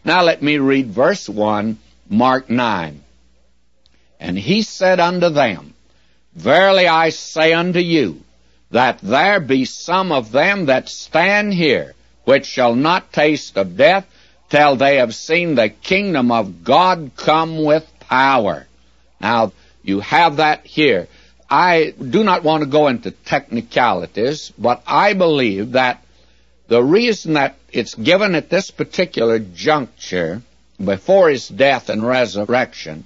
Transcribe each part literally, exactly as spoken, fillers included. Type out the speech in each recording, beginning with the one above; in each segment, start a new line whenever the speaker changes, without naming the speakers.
Now let me read verse one, Mark nine. And he said unto them, Verily I say unto you, that there be some of them that stand here, which shall not taste of death, till they have seen the kingdom of God come with power. Now, you have that here. I do not want to go into technicalities, but I believe that the reason that it's given at this particular juncture, before his death and resurrection,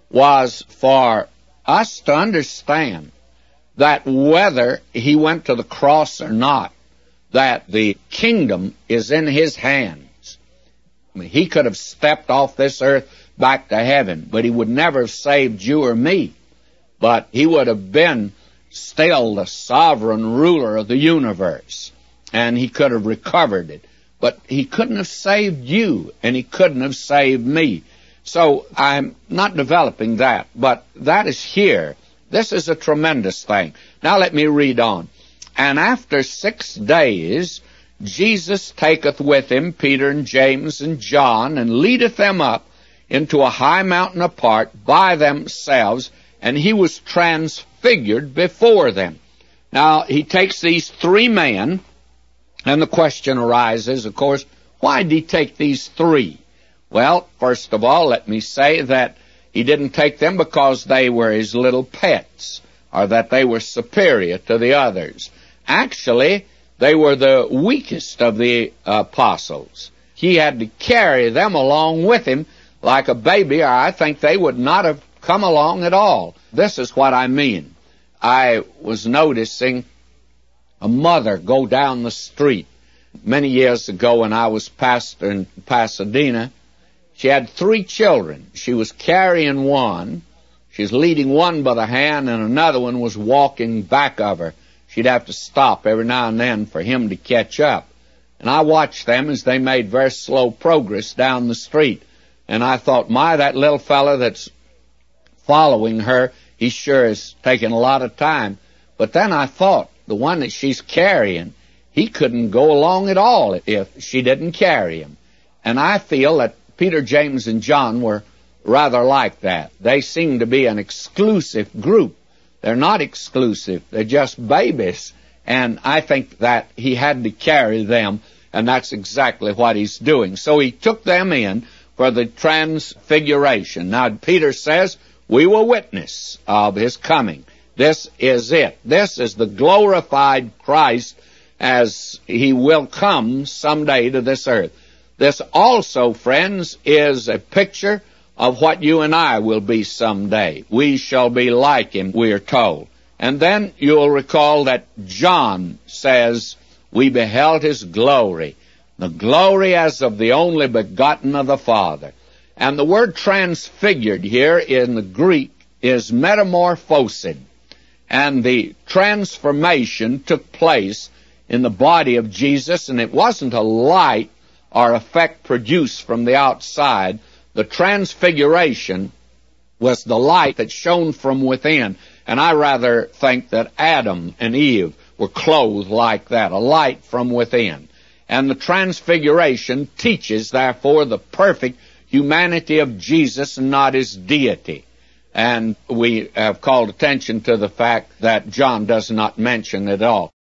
was for us to understand that whether he went to the cross or not, that the kingdom is in his hands. I mean, he could have stepped off this earth back to heaven, but he would never have saved you or me. But he would have been still the sovereign ruler of the universe, and he could have recovered it. But he couldn't have saved you, and he couldn't have saved me. So I'm not developing that, but that is here. This is a tremendous thing. Now let me read on. And after six days, Jesus taketh with him Peter and James and John, and leadeth them up into a high mountain apart by themselves, and he was transfigured before them. Now, he takes these three men, and the question arises, of course, why did he take these three? Well, first of all, let me say that he didn't take them because they were his little pets, or that they were superior to the others. Actually, they were the weakest of the apostles. He had to carry them along with him like a baby, or I think they would not have come along at all. This is what I mean. I was noticing a mother go down the street many years ago when I was pastor in Pasadena. She had three children. She was carrying one. She was leading one by the hand, and another one was walking back of her. She'd have to stop every now and then for him to catch up. And I watched them as they made very slow progress down the street. And I thought, my, that little fella that's following her, he sure is taking a lot of time. But then I thought, the one that she's carrying, he couldn't go along at all if she didn't carry him. And I feel that Peter, James, and John were rather like that. They seem to be an exclusive group. They're not exclusive. They're just babies. And I think that he had to carry them, and that's exactly what he's doing. So he took them in for the transfiguration. Now, Peter says, we will witness of his coming. This is it. This is the glorified Christ as he will come someday to this earth. This also, friends, is a picture of what you and I will be someday. We shall be like him, we are told. And then you'll recall that John says, we beheld his glory, the glory as of the only begotten of the Father. And the word transfigured here in the Greek is metamorphosid. And the transformation took place in the body of Jesus, and it wasn't a light or effect produced from the outside. The transfiguration was the light that shone from within. And I rather think that Adam and Eve were clothed like that, a light from within. And the transfiguration teaches, therefore, the perfect humanity of Jesus and not his deity. And we have called attention to the fact that John does not mention it at all.